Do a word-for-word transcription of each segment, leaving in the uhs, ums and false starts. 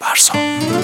فرزان.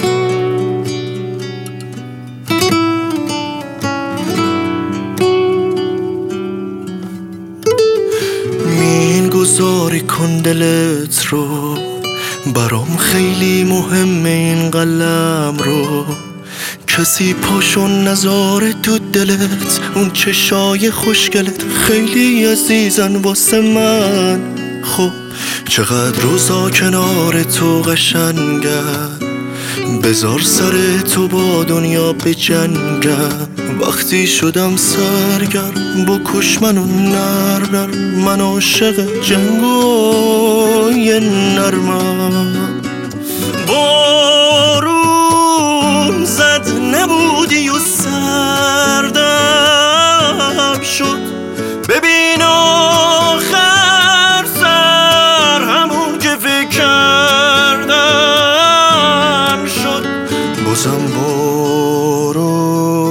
مین گذاری کن دلت رو، برام خیلی مهمه این قلم رو. کسی پاشو نذاره تو دلت، اون چشای خوشگلت خیلی عزیزن واسه من. خب چقدر روزا کنار تو قشنگم، بذار سر تو با دنیا بجنگم. وقتی شدم سرگرم بکش منو نر نر، من عاشق جنگای نرمم. بارون زد نبودی و سردم شد، ببین آخر سر همون که فکر کردم شد. بازم بارون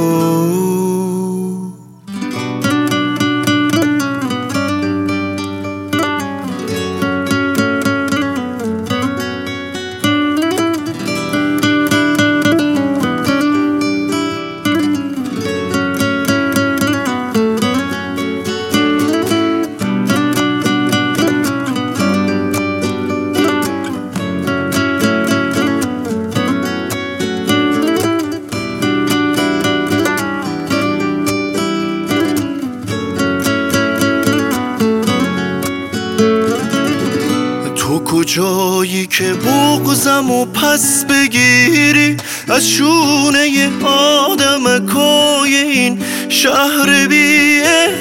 تو کجایی که بغضم و پس بگیری از شونه ی آدمکای این شهر بی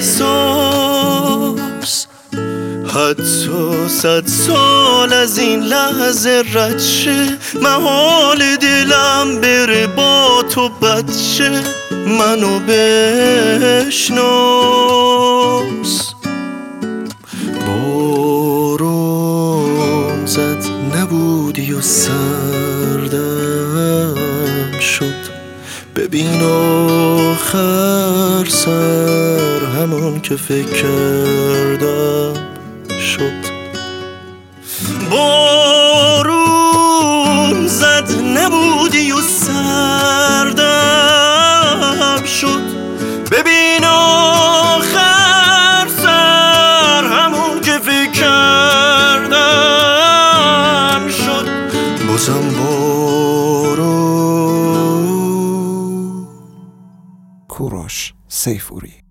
احساس؟ حتی صد سال از این لحظه رد شه، محال دلم بره با تو بد شه. منو بشناس. بارون زد نبودی و سردم شد، ببین آخر سر همون که فکر کردم شد. بارون زد نبودی و سردم شد، ببین آخر سر همون که فکر کردم شد. بازم بارون. کوروش سیفوری.